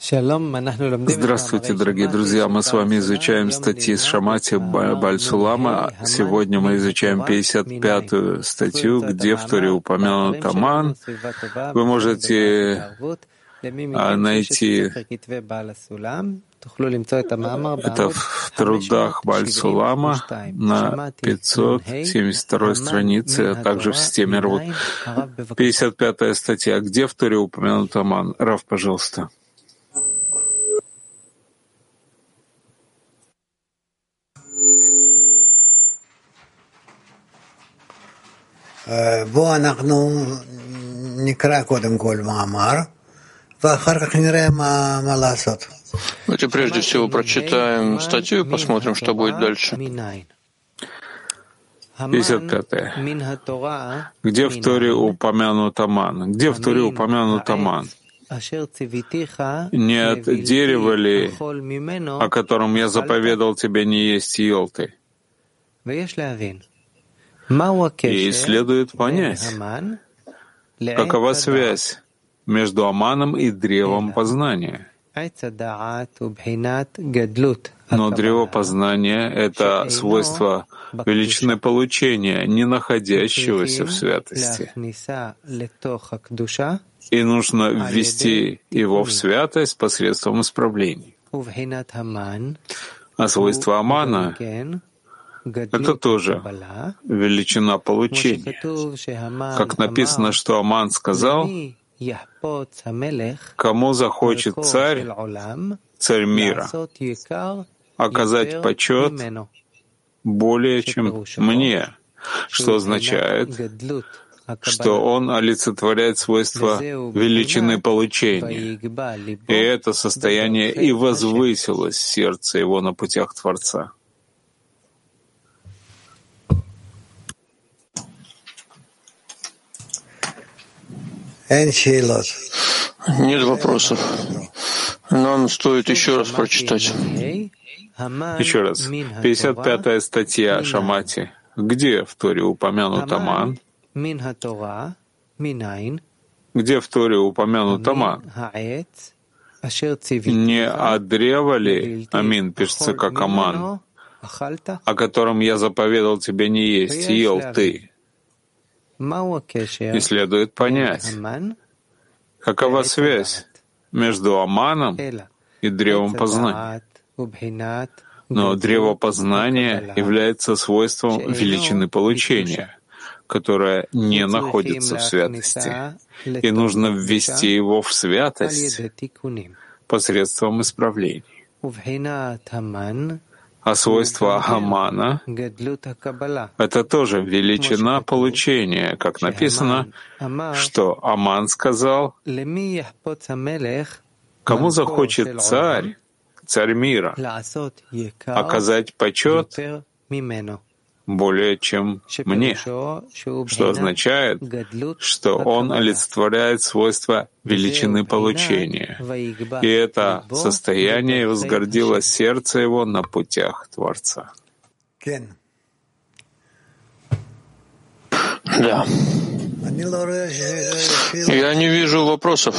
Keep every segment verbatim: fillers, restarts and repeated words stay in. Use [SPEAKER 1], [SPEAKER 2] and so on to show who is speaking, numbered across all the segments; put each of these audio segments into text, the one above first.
[SPEAKER 1] Здравствуйте, дорогие друзья! Мы с вами изучаем статьи с Шамати Бааль Сулама. Сегодня мы изучаем пятьдесят пятую статью, где в Торе упомянут Аман. Вы можете найти это в трудах Бааль Сулама на пятьсот семьдесят второй странице, а также в системе Рут. пятьдесят пятая статья. Где в Торе упомянут Аман? Рав, пожалуйста.
[SPEAKER 2] Давайте
[SPEAKER 3] прежде всего прочитаем статью и посмотрим, что будет дальше.
[SPEAKER 1] пятьдесят пятая. Где в Торе упомянут Аман? Где в Торе упомянут Аман? Не от дерева ли, о котором я заповедал тебе не есть, ел ты? И следует понять, какова связь между Аманом и древом познания. Но древо познания — это свойство величины получения, не находящегося в святости. И нужно ввести его в святость посредством исправлений. А свойство Амана — это тоже величина получения. Как написано, что Аман сказал: «Кому захочет царь, царь мира, оказать почет более, чем мне», что означает, что он олицетворяет свойство величины получения. И это состояние и возвысилось в сердце его на путях Творца.
[SPEAKER 3] Нет вопросов. Нам стоит еще раз прочитать.
[SPEAKER 1] Еще раз. пятьдесят пятая статья Шамати. Где в Торе упомянут Аман? Где в Торе упомянут Аман? Не от древа ли, Амин пишется как Аман, о котором я заповедал тебе не есть, ел ты? И следует понять, какова связь между Аманом и древом познания. Но древо познания является свойством величины получения, которое не находится в святости, и нужно ввести его в святость посредством исправлений. А свойство Амана — это тоже величина получения, как написано, что Аман сказал: «Кому захочет царь, царь мира, оказать почет более, чем мне», что означает, что он олицетворяет свойства величины получения. И это состояние возгордило сердце его на путях Творца.
[SPEAKER 3] Да. Я не вижу вопросов.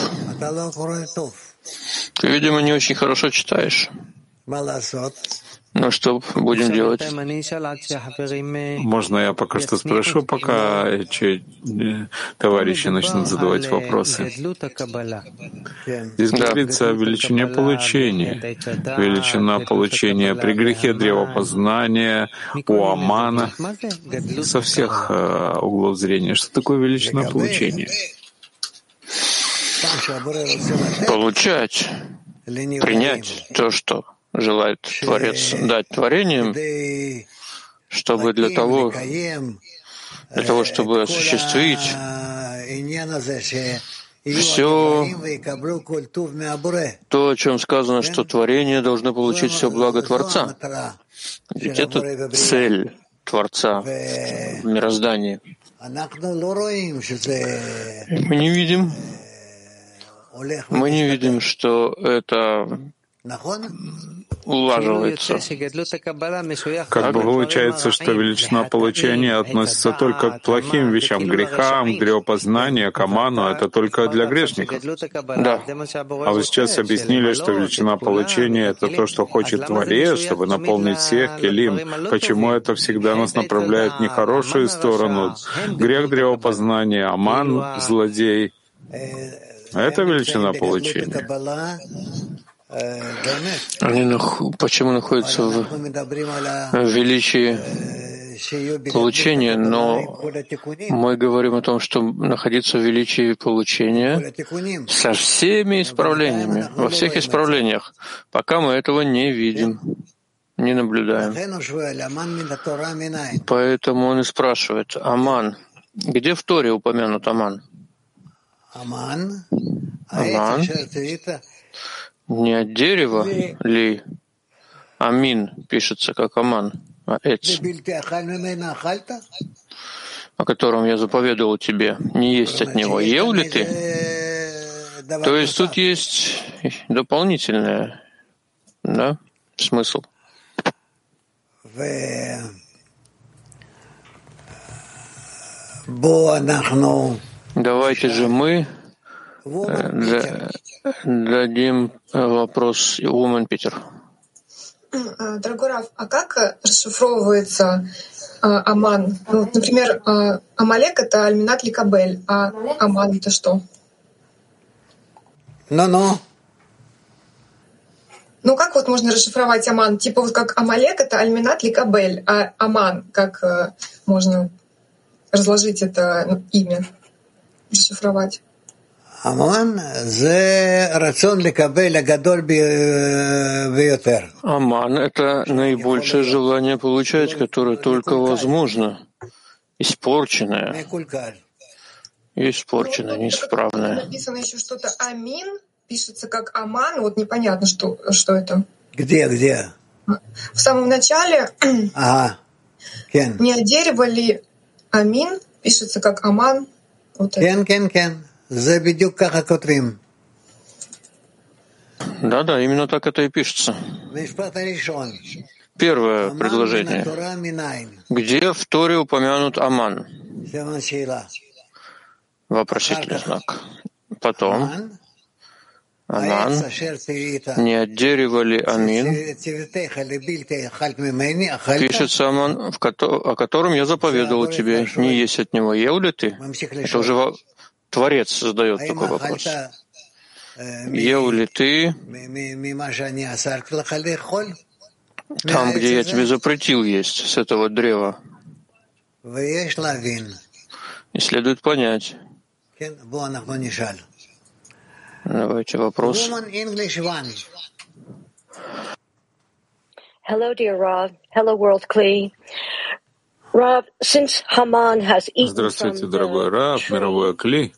[SPEAKER 3] Ты, видимо, не очень хорошо читаешь. Ну, что будем делать?
[SPEAKER 1] Можно я пока что спрошу, пока эти товарищи начнут задавать вопросы? Здесь говорится о величине получения. Величина получения при грехе древопознания, у Амана, со всех uh, углов зрения. Что такое величина получения?
[SPEAKER 3] Получать, принять то, что желает Творец дать творением, чтобы для того, для того, чтобы осуществить все то, о чем сказано, что творение должно получить все благо Творца. Ведь это цель Творца в мироздании. Мы не видим, мы не видим, что это улаживается.
[SPEAKER 1] Как бы получается, что величина получения относится только к плохим вещам, грехам, к древопознанию, к аману, это только для грешников.
[SPEAKER 3] Да.
[SPEAKER 1] А вы сейчас объяснили, что величина получения — это то, что хочет Творец, чтобы наполнить всех келим. Почему это всегда нас направляет в нехорошую сторону? Грех древопознания, аман — злодей. Это величина получения.
[SPEAKER 3] Они нах... почему находятся в величии получения, но мы говорим о том, что находиться в величии получения со всеми исправлениями, во всех исправлениях, пока мы этого не видим, не наблюдаем. Поэтому он и спрашивает: Аман, где в Торе упомянут Аман? Аман не от дерева ли? Амин пишется как Аман, а Эц, о котором я заповедовал тебе, не есть от него. Ел ли ты? То есть тут есть дополнительный, да, смысл. Давайте же мы дадим вопрос Woman Питер.
[SPEAKER 2] Дорогой Рав, а как расшифровывается а, Аман? Ну, вот, например, а, Амалек — это Альминат Ликабель, а Аман — это что?
[SPEAKER 4] Ну-ну.
[SPEAKER 2] Ну, как вот можно расшифровать Аман? Типа вот как Амалек — это Альминат Ликабель, а Аман, как а, можно разложить это ну, имя, расшифровать?
[SPEAKER 4] Аман —
[SPEAKER 3] это наибольшее желание получать, которое только возможно, испорченное, испорченное, неисправное.
[SPEAKER 2] Написано еще что-то Амин, пишется как Аман, вот непонятно, что, что это.
[SPEAKER 4] Где, где?
[SPEAKER 2] В самом начале
[SPEAKER 4] ага.
[SPEAKER 2] Не от дерева ли Амин, пишется как Аман. Вот
[SPEAKER 4] кен, кен, кен.
[SPEAKER 3] Да, да, именно так это и пишется. Первое предложение. Где в Торе упомянут Аман? Вопросительный знак. Потом Аман. Не от дерева ли Амин? Пишется Аман, о котором я заповедовал тебе. Не есть от него. Ел ли ты? Это уже Творец задает такой вопрос. Ел ли ты там, где я тебе запретил есть, с этого древа? И следует понять. Давайте вопрос.
[SPEAKER 5] Hello, dear Rav. Hello, World Kli. Rav, since Haman has eaten
[SPEAKER 1] Здравствуйте, дорогой Рав, мировой Кли.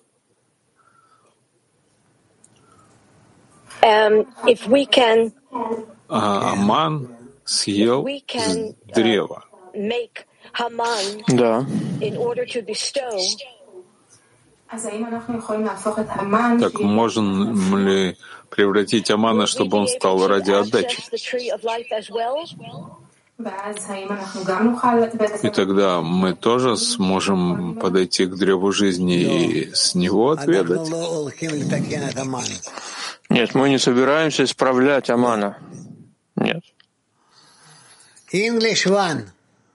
[SPEAKER 5] Um, if we can,
[SPEAKER 1] а Аман съел с древа.
[SPEAKER 3] Да.
[SPEAKER 1] Так можем ли превратить Амана, чтобы он стал ради отдачи? И тогда мы тоже сможем подойти к древу жизни и с него отведать?
[SPEAKER 3] Нет, мы не собираемся исправлять Амана. Нет.
[SPEAKER 4] English one.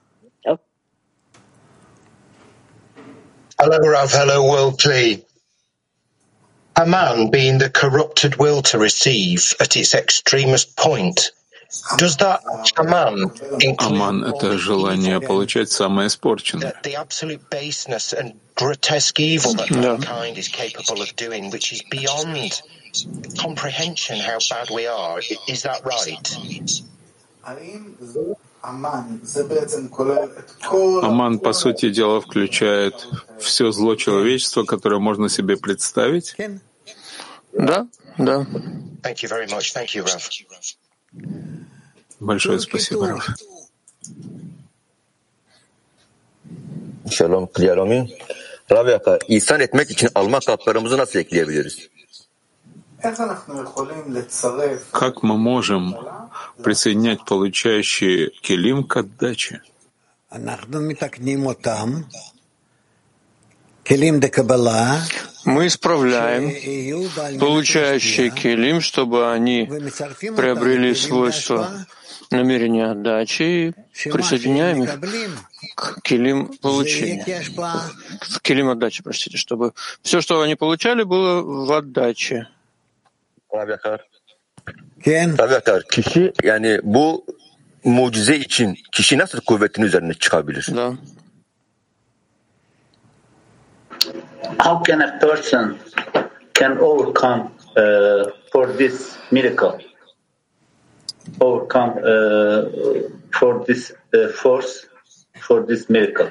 [SPEAKER 6] Hello, Rav. Hello, World Kli. Haman being the corrupted will to receive at its extremest point. Does that Haman include
[SPEAKER 1] Аман — это желание получать самое испорченное.
[SPEAKER 6] the absolute baseness and grotesque evil that mankind is capable of doing, which is beyond comprehension how bad we are? Is that right?
[SPEAKER 1] Аман, по сути дела, включает все зло человечества, которое можно себе представить?
[SPEAKER 3] Да, да.
[SPEAKER 6] Thank you very much. Thank you, Rav.
[SPEAKER 1] Большое спасибо, Рав.
[SPEAKER 7] Şalom, Kliyalomi. Rav Yaka, ihsan etmek için alma kaplarımızı nasıl ekleyebiliriz?
[SPEAKER 1] Как мы можем присоединять получающие келим к отдаче.
[SPEAKER 3] Мы исправляем получающие келим, чтобы они приобрели свойства намерения отдачи, и присоединяем их к келим получения, к келим отдачи, простите, чтобы все, что они получали, было в отдаче.
[SPEAKER 7] Tabii Akar, kişi yani bu mucize için kişi nasıl kuvvetin üzerine çıkabilir?
[SPEAKER 3] Да.
[SPEAKER 8] How can a person can overcome uh, for this miracle? Overcome uh, for this uh, force for this miracle?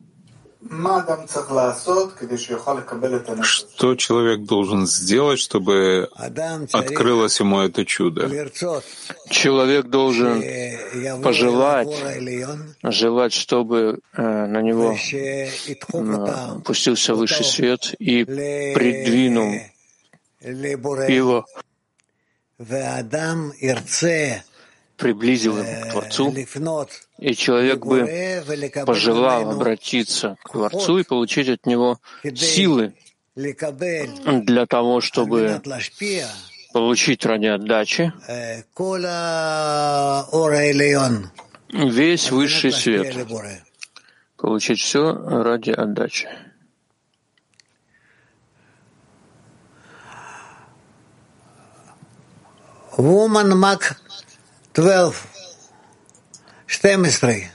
[SPEAKER 1] Что человек должен сделать, чтобы открылось ему это чудо?
[SPEAKER 3] Человек должен пожелать, желать, чтобы на него опустился высший свет и придвинул его, приблизил его к Творцу, и человек бы пожелал обратиться к Творцу и получить от него силы для того, чтобы получить ради отдачи весь высший свет, получить все ради отдачи.
[SPEAKER 4] Woman Mac двенадцать. двенадцать.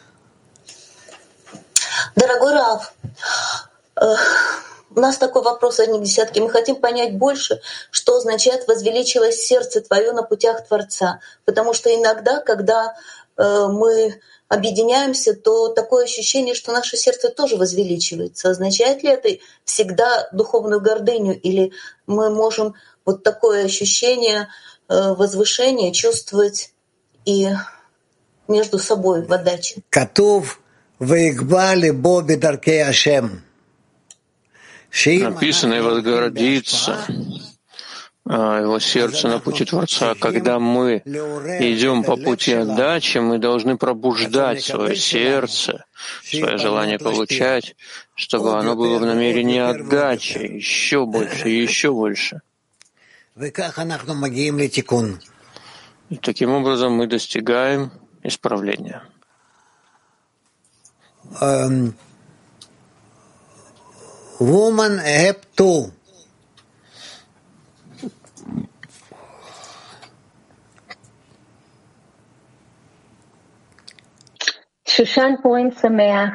[SPEAKER 9] Дорогой Рав, у нас такой вопрос, они к десятке. Мы хотим понять больше, что означает «возвеличилось сердце твое на путях Творца». Потому что иногда, когда мы объединяемся, то такое ощущение, что наше сердце тоже возвеличивается. Означает ли это всегда духовную гордыню? Или мы можем вот такое ощущение возвышения чувствовать и между собой в отдаче?
[SPEAKER 3] Написано, и возгордится его сердце на пути Творца. Когда мы идем по пути отдачи, мы должны пробуждать свое сердце, свое желание получать, чтобы оно было в намерении отдачи еще больше и еще больше. И таким образом мы достигаем исправления.
[SPEAKER 4] Um, woman have two.
[SPEAKER 10] שושן פורים שמח.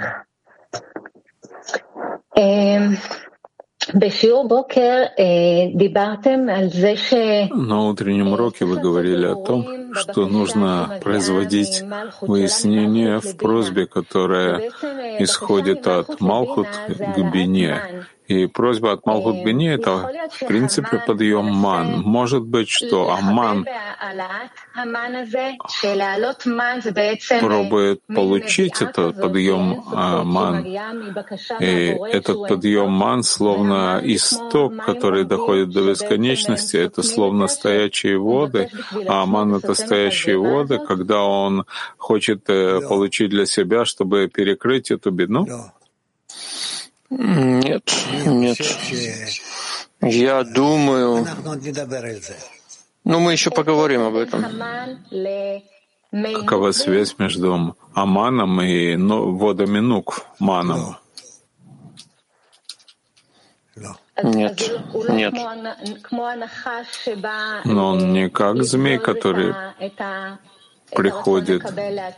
[SPEAKER 10] בשיעור בוקר דיברתם על זה ש...
[SPEAKER 1] На утреннем уроке вы говорили о том, что нужно производить выяснение в просьбе, которая исходит от Малхут к Бине. И просьба от Малхут к Бине — это, в принципе, подъем ман. Может быть, что Аман пробует получить этот подъем ман. И этот подъем ман словно исток, который доходит до бесконечности. Это словно стоячие воды, а Аман — это стоящие воды, когда он хочет получить для себя, чтобы перекрыть эту бину.
[SPEAKER 3] Нет, нет. Я думаю... Ну, мы еще поговорим об этом.
[SPEAKER 1] Какова связь между Аманом и водами Нук, маном?
[SPEAKER 3] Нет, нет.
[SPEAKER 1] Но он не как змей, который приходит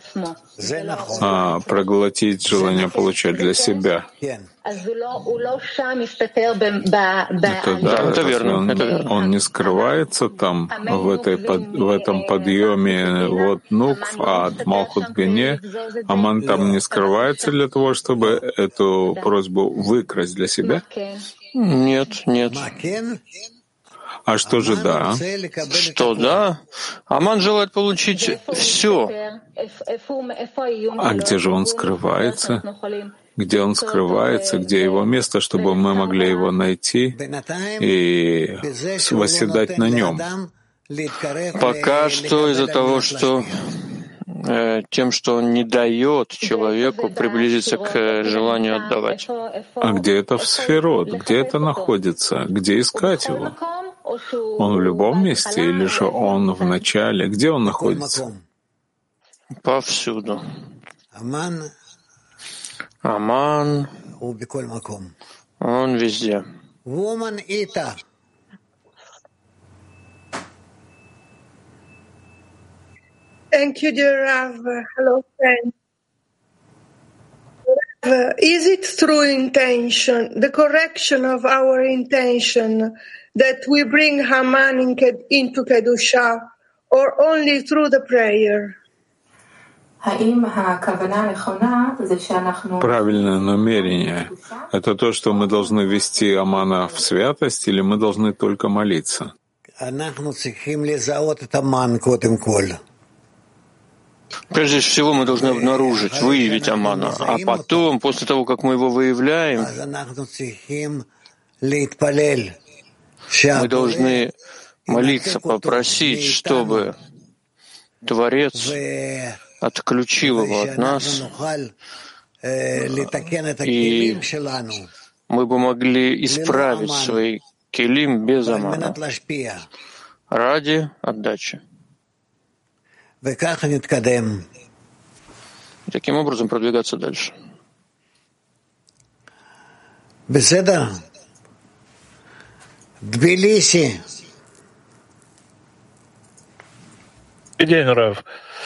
[SPEAKER 1] а, проглотить желание получать для себя. Это да,
[SPEAKER 3] это верно.
[SPEAKER 1] Он,
[SPEAKER 3] это верно.
[SPEAKER 1] он не скрывается там, в, этой, в этом подъеме вот нукв, а от Малхут Бине Аман там не скрывается для того, чтобы эту просьбу выкрасть для себя?
[SPEAKER 3] Нет, нет.
[SPEAKER 1] А что же да?
[SPEAKER 3] Что да? Аман желает получить все.
[SPEAKER 1] А где же он скрывается? Где он скрывается? Где его место, чтобы мы могли его найти и восседать на нем?
[SPEAKER 3] Пока что из-за того, что э, тем, что он не дает человеку приблизиться к желанию отдавать.
[SPEAKER 1] А где это в сферот? Где это находится? Где искать его? Он в любом месте или же он в начале? Где он находится?
[SPEAKER 3] Повсюду. Аман, он везде.
[SPEAKER 11] Thank you, dear Rav. Hello, friend. Rav, is it through intention, the correction of our intention, that we bring Haman in, into Kedusha, or only through the prayer?
[SPEAKER 1] Правильное намерение — это то, что мы должны вести Амана в святость, или мы должны только молиться?
[SPEAKER 3] Прежде всего мы должны обнаружить, выявить Амана, а потом, после того, как мы его выявляем, мы должны молиться, попросить, чтобы Творец отключил его от нас, и мы бы могли исправить свои келим без Амана ради отдачи. Таким образом продвигаться дальше.
[SPEAKER 4] Беседа. Тбилиси.
[SPEAKER 12] День, Рав.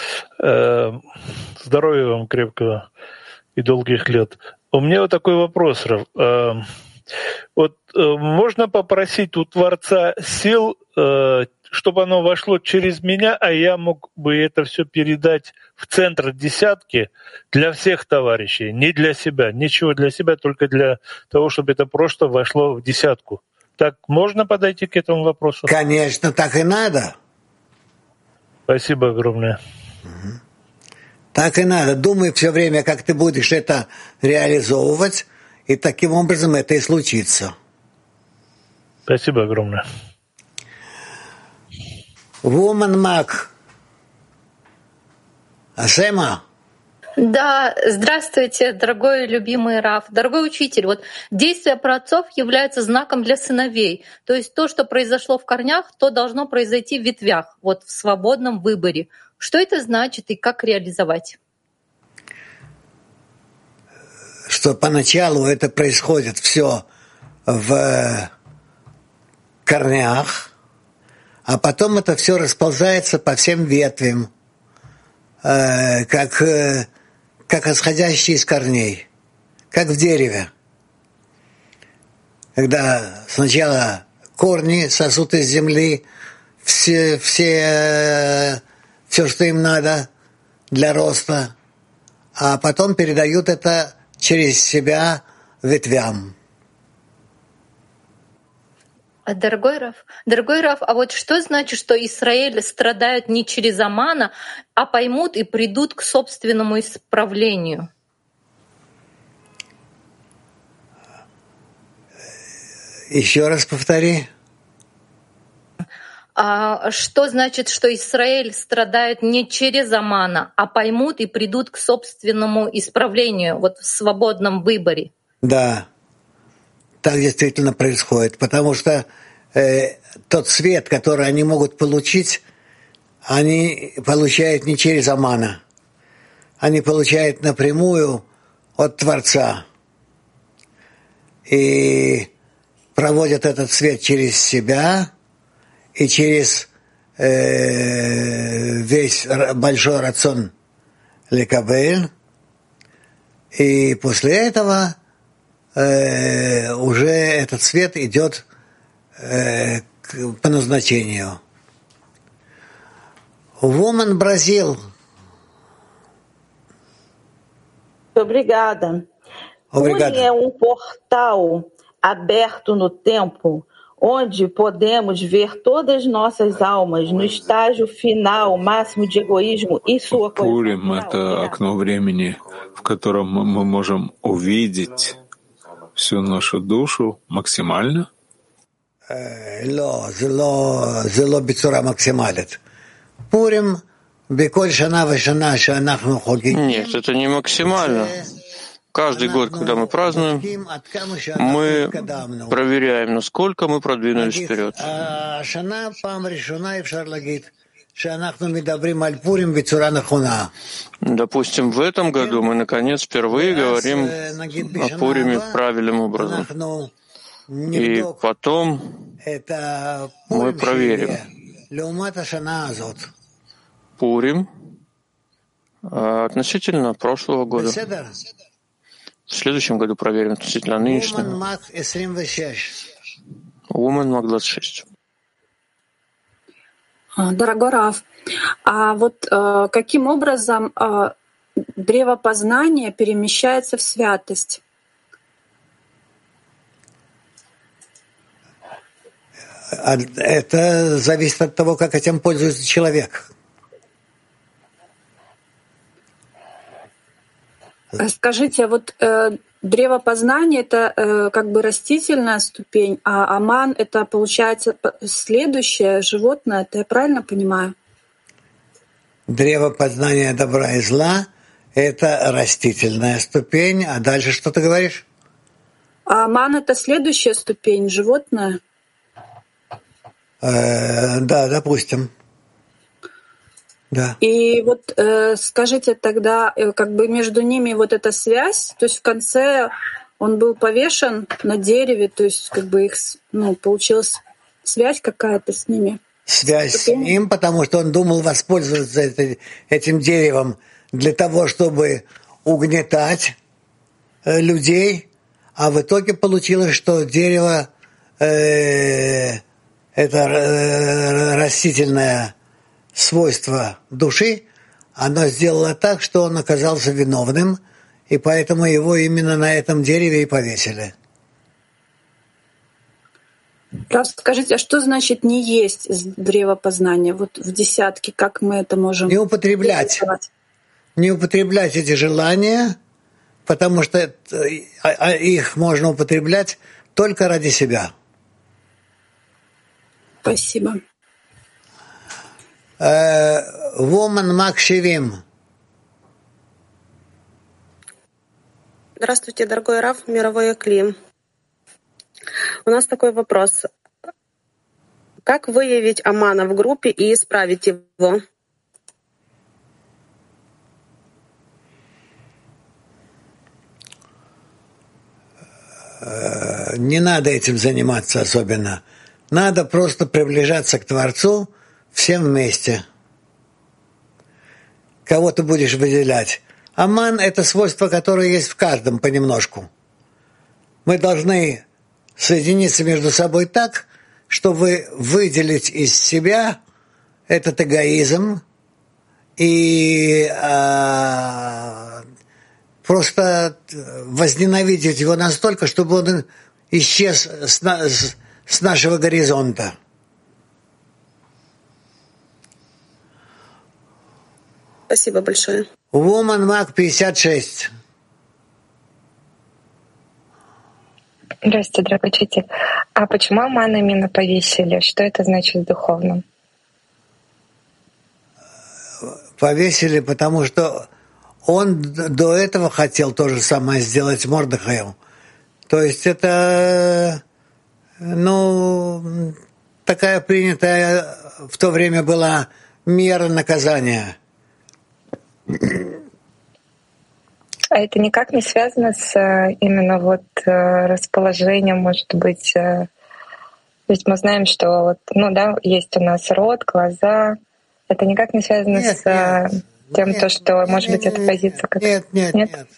[SPEAKER 12] Здоровья вам крепкого и долгих лет. У меня вот такой вопрос, Рав. Вот можно попросить у Творца сил, чтобы оно вошло через меня, а я мог бы это все передать в центр десятки для всех товарищей, не для себя, ничего для себя, только для того, чтобы это просто вошло в десятку. Так можно подойти к этому вопросу?
[SPEAKER 4] Конечно, так и надо.
[SPEAKER 12] Спасибо огромное.
[SPEAKER 4] Угу. Так и надо. Думай все время, как ты будешь это реализовывать, и таким образом это и случится.
[SPEAKER 12] Спасибо огромное.
[SPEAKER 4] Woman Mac. Асема?
[SPEAKER 13] Да, здравствуйте, дорогой любимый Рав, дорогой учитель. Вот действия праотцов являются знаком для сыновей. То есть то, что произошло в корнях, то должно произойти в ветвях, вот в свободном выборе. Что это значит и как реализовать?
[SPEAKER 4] Что поначалу это происходит все в корнях, а потом это все расползается по всем ветвям, э, как, э, как исходящие из корней, как в дереве. Когда сначала корни сосут из земли все, все, все, что им надо для роста, а потом передают это через себя ветвям.
[SPEAKER 13] Дорогой Рав, дорогой Рав, а вот что значит, что Израиль страдают не через Амана, а поймут и придут к собственному исправлению?
[SPEAKER 4] Еще раз повтори.
[SPEAKER 13] А что значит, что Израиль страдают не через Амана, а поймут и придут к собственному исправлению, вот в свободном выборе?
[SPEAKER 4] Да. Так действительно происходит, потому что э, тот свет, который они могут получить, они получают не через Амана, они получают напрямую от Творца и проводят этот свет через себя и через э, весь большой рацион лекабель, и после этого Э, уже этот свет идет э, к, по назначению. Woman Brazil.
[SPEAKER 14] Obrigada.
[SPEAKER 4] Obrigada.
[SPEAKER 14] Une é um portal aberto no tempo, onde podemos ver todas nossas almas no estágio final, máximo de egoísmo e sua
[SPEAKER 1] Пурим — это окно времени, в котором мы можем увидеть всю нашу душу максимально?
[SPEAKER 4] לא, זה לא, זה לא בצורה מקסימלית. פורים, בכל שנה ושנה שאנחנו חוגגים.
[SPEAKER 3] Нет, это не максимально. Каждый год, когда мы празднуем, мы проверяем, насколько мы продвинулись вперед. Допустим, в этом году мы, наконец, впервые говорим о Пуриме правильным образом. И потом мы проверим Пурим относительно прошлого года. В следующем году проверим относительно нынешнего. Woman Мак двадцать шесть.
[SPEAKER 15] Дорогой Рав, а вот э, каким образом э, древо познания перемещается в святость?
[SPEAKER 4] Это зависит от того, как этим пользуется человек.
[SPEAKER 15] Скажите, вот э, древо познания — это э, как бы растительная ступень, а аман — это, получается, следующее животное. Это я правильно понимаю?
[SPEAKER 4] Древо познания добра и зла — это растительная ступень. А дальше что ты говоришь?
[SPEAKER 15] А аман — это следующая ступень, животное?
[SPEAKER 4] Э, да, допустим. Да.
[SPEAKER 15] И вот э, скажите тогда, э, как бы между ними вот эта связь, то есть в конце он был повешен на дереве, то есть как бы их, ну, получилась связь какая-то с ними.
[SPEAKER 4] Связь с ним, потому что он думал воспользоваться это, этим деревом для того, чтобы угнетать э, людей, а в итоге получилось, что дерево э, это э, растительное свойство души, оно сделало так, что он оказался виновным, и поэтому его именно на этом дереве и повесили.
[SPEAKER 15] Просто скажите, а что значит не есть древо познания? Вот в десятке, как мы это можем...
[SPEAKER 4] Не употреблять. Не употреблять эти желания, потому что их можно употреблять только ради себя.
[SPEAKER 15] Спасибо.
[SPEAKER 4] Woman Мак семь.
[SPEAKER 16] Здравствуйте, дорогой Рав, мировой Клим. У нас такой вопрос. Как выявить амана в группе и исправить его?
[SPEAKER 4] Не надо этим заниматься особенно. Надо просто приближаться к Творцу всем вместе. Кого ты будешь выделять? Аман — это свойство, которое есть в каждом понемножку. Мы должны соединиться между собой так, чтобы выделить из себя этот эгоизм и а, просто возненавидеть его настолько, чтобы он исчез с, на, с, с нашего горизонта.
[SPEAKER 16] Спасибо большое.
[SPEAKER 4] Woman Мак пятьдесят шесть.
[SPEAKER 17] Здравствуйте, дорогой учитель. А почему аман именно повесили? Что это значит в духовном?
[SPEAKER 4] Повесили, потому что он до этого хотел то же самое сделать с Мордехаем. То есть это, ну, такая принятая в то время была мера наказания.
[SPEAKER 17] А это никак не связано с именно вот расположением, может быть, то есть мы знаем, что вот, ну да, есть у нас рот, глаза. Это никак не связано нет, с нет, тем, нет, то, что, нет, может быть, нет, эта позиция как
[SPEAKER 4] нет, нет, нет, нет.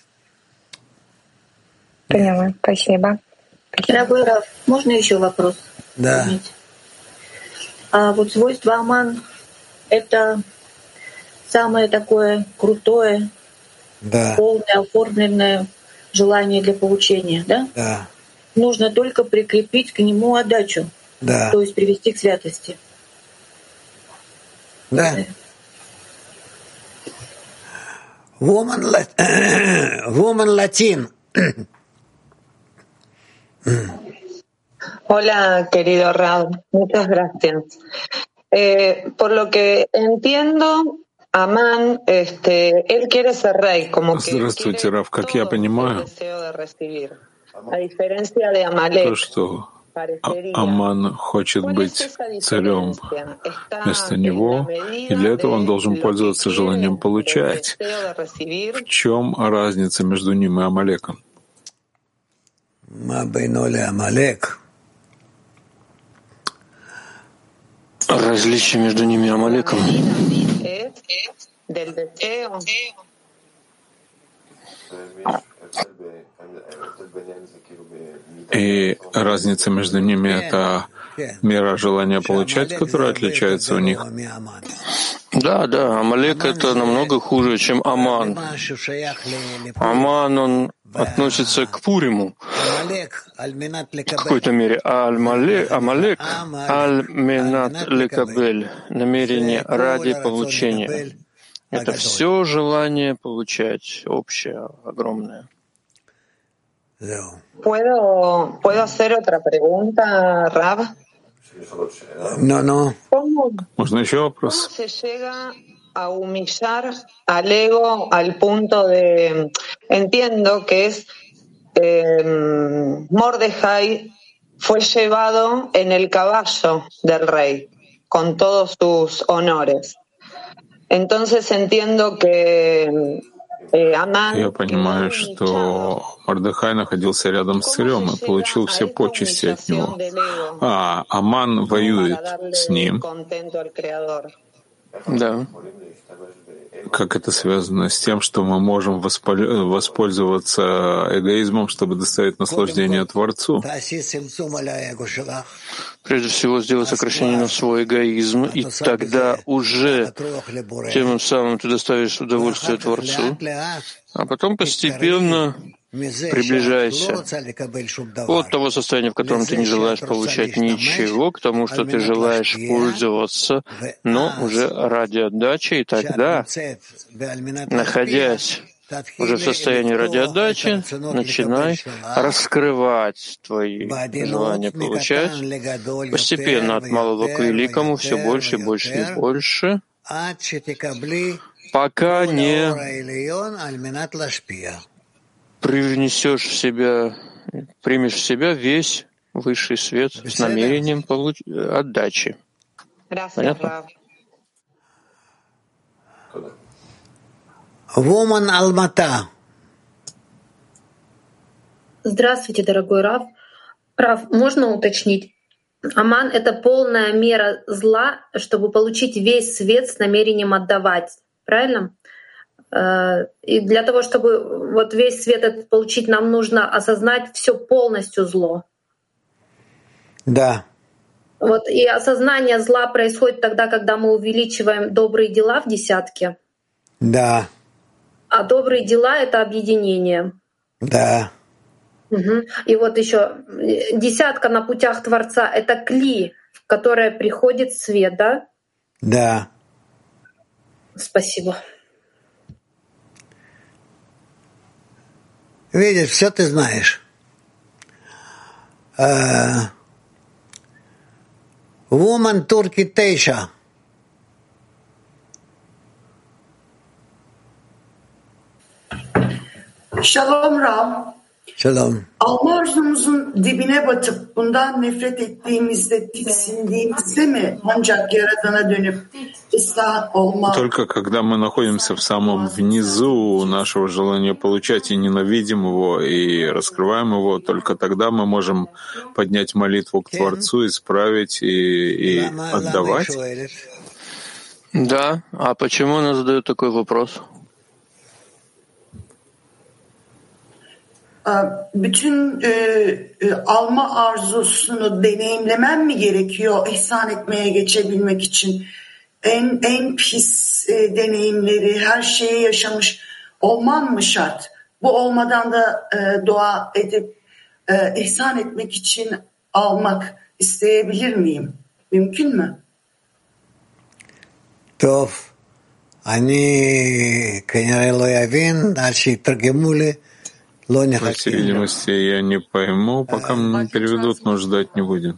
[SPEAKER 17] Поняла, спасибо.
[SPEAKER 9] Дорогой Рав, можно еще вопрос?
[SPEAKER 4] Да.
[SPEAKER 9] А вот свойство аман — это самое такое крутое,
[SPEAKER 4] да,
[SPEAKER 9] полное, оформленное желание для получения, да?
[SPEAKER 4] Да.
[SPEAKER 9] Нужно только прикрепить к нему отдачу,
[SPEAKER 4] да,
[SPEAKER 9] то есть привести к святости.
[SPEAKER 4] Да. Woman, Woman Latin.
[SPEAKER 18] Hola, querido Rav. Muchas gracias. Eh, por lo que entiendo, Amán, este, él quiere ser rey, como que
[SPEAKER 1] Здравствуйте, Рав. Как я
[SPEAKER 18] el
[SPEAKER 1] понимаю,
[SPEAKER 18] deseo de recibir. A diferencia de
[SPEAKER 1] то,
[SPEAKER 18] Amalek,
[SPEAKER 1] что А-
[SPEAKER 18] parecería.
[SPEAKER 1] Аман хочет
[SPEAKER 18] ¿Cuál es
[SPEAKER 1] быть
[SPEAKER 18] esa
[SPEAKER 1] царем
[SPEAKER 18] diferencia?
[SPEAKER 1] вместо
[SPEAKER 18] ¿Está en la
[SPEAKER 1] него, и для
[SPEAKER 18] medida
[SPEAKER 1] этого он
[SPEAKER 18] de
[SPEAKER 1] должен
[SPEAKER 18] lo que
[SPEAKER 1] пользоваться желанием
[SPEAKER 18] quiere, del
[SPEAKER 1] получать.
[SPEAKER 18] deseo de recibir?
[SPEAKER 1] В чем разница между ним и Амалеком?
[SPEAKER 3] Различие между ними и Амалеком.
[SPEAKER 18] Es del deseo.
[SPEAKER 1] И разница между ними — это мера желания получать, которая отличается у них.
[SPEAKER 3] Да, да, Амалек — это намного хуже, чем Аман. Аман, он относится к Пуриму в какой-то мере, а Амалек, Амалек аль-менат лекабель, намерение ради получения. Это все желание получать, общее, огромное.
[SPEAKER 18] ¿Puedo, ¿Puedo hacer otra pregunta, Rav?
[SPEAKER 4] No, no.
[SPEAKER 18] ¿Cómo,
[SPEAKER 1] Можно еще
[SPEAKER 18] ¿Cómo
[SPEAKER 1] вопрос?
[SPEAKER 18] se llega a humillar al ego al punto de... Entiendo que es eh, Mordejai fue llevado en el caballo del rey, con todos sus honores. Entonces entiendo que eh, Amán
[SPEAKER 1] Я понимаю, что Мордехай находился рядом с царем и получил все почести от него. А Аман воюет с ним.
[SPEAKER 3] Да.
[SPEAKER 1] Как это связано с тем, что мы можем воспользоваться эгоизмом, чтобы доставить наслаждение Творцу?
[SPEAKER 3] Прежде всего, сделать сокращение на свой эгоизм, и тогда уже тем самым ты доставишь удовольствие Творцу, а потом постепенно приближайся от того состояния, в котором ты не желаешь получать ничего, к тому, что ты желаешь пользоваться, но уже ради отдачи, и тогда, находясь уже в состоянии ради отдачи, начинай раскрывать твои желания получать постепенно от малого к великому, все больше и больше и больше, пока не привнесешь в себя, примешь в себя весь высший свет с намерением получ... отдачи. Понятно?
[SPEAKER 4] Woman Almata.
[SPEAKER 13] Здравствуйте, дорогой Рав. Рав, можно уточнить? Аман — это полная мера зла, чтобы получить весь свет с намерением отдавать. Правильно? И для того, чтобы вот весь свет этот получить, нам нужно осознать все полностью зло.
[SPEAKER 4] Да.
[SPEAKER 13] Вот и осознание зла происходит тогда, когда мы увеличиваем добрые дела в десятке.
[SPEAKER 4] Да.
[SPEAKER 13] А добрые дела — это объединение.
[SPEAKER 4] Да.
[SPEAKER 13] Угу. И вот еще десятка на путях Творца — это кли, в которое приходит свет, да?
[SPEAKER 4] Да.
[SPEAKER 13] Спасибо.
[SPEAKER 4] Видишь, все ты знаешь. Woman Turkey Тейша.
[SPEAKER 19] Shalom Ram.
[SPEAKER 4] Shalom.
[SPEAKER 19] Alma arzumuzun dibine batıp bundan nefret ettiğimizde, tiksindiğimizde mi ancak Yaradan'a dönüp ıslah olma?
[SPEAKER 1] Только когда мы находимся в самом внизу нашего желания получать и ненавидим его, и раскрываем его, только тогда мы можем поднять молитву к Творцу, исправить и, и отдавать.
[SPEAKER 3] Да, а почему она задает такой вопрос?
[SPEAKER 19] Bütün e, e, alma arzusunu deneyimlemem mi gerekiyor ihsan etmeye geçebilmek için? En en pis e, deneyimleri, her şeyi yaşamış olman mı şart? Bu olmadan da e, dua edip e, ihsan etmek için almak isteyebilir miyim? Mümkün mü?
[SPEAKER 4] טוב, אני כנראה לא אבין עד שיתרגמו לי
[SPEAKER 1] По всей видимости, я не пойму, пока мне переведут, но ждать не будем.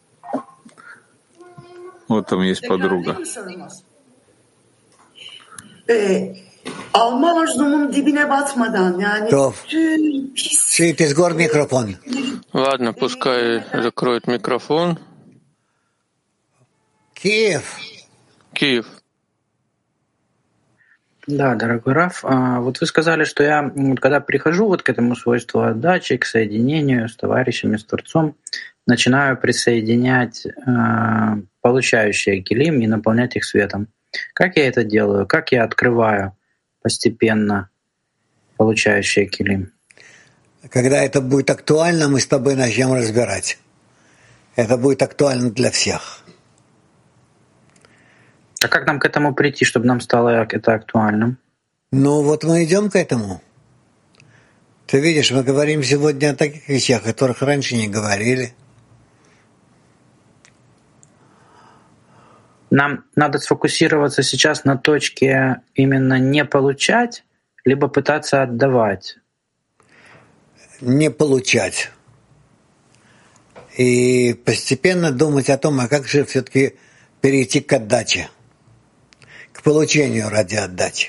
[SPEAKER 1] Вот там есть подруга.
[SPEAKER 19] Alma arzumun dibine batmadan yani tüm pis...
[SPEAKER 3] Ладно, пускай закроет микрофон.
[SPEAKER 4] Киев.
[SPEAKER 3] Киев.
[SPEAKER 20] Да, дорогой Раф, вот вы сказали, что я, вот когда прихожу вот к этому свойству отдачи, к соединению с товарищами, с Творцом, начинаю присоединять э, получающие килим и наполнять их светом. Как я это делаю? Как я открываю постепенно получающие килим?
[SPEAKER 4] Когда это будет актуально, мы с тобой начнем разбирать. Это будет актуально для всех.
[SPEAKER 20] А как нам к этому прийти, чтобы нам стало это актуальным?
[SPEAKER 4] Ну вот мы идем к этому. Ты видишь, мы говорим сегодня о таких вещах, о которых раньше не говорили.
[SPEAKER 20] Нам надо сфокусироваться сейчас на точке именно не получать, либо пытаться отдавать.
[SPEAKER 4] Не получать. И постепенно думать о том, а как же все-таки перейти к отдаче, к получению ради отдачи.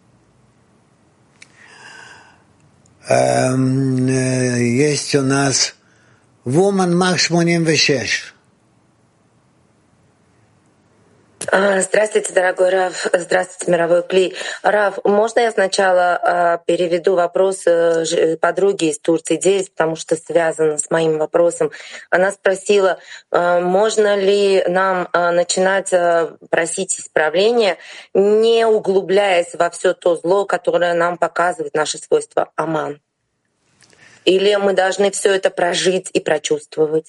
[SPEAKER 4] Эм, э, есть у нас Woman Mach восемьдесят шесть.
[SPEAKER 21] Здравствуйте, дорогой Рав. Здравствуйте, мировой Кли. Рав, можно я сначала э, переведу вопрос э, подруги из Турции, здесь, потому что связано с моим вопросом. Она спросила, э, можно ли нам э, начинать э, просить исправления, не углубляясь во все то зло, которое нам показывает наше свойство Аман? Или мы должны все это прожить и прочувствовать?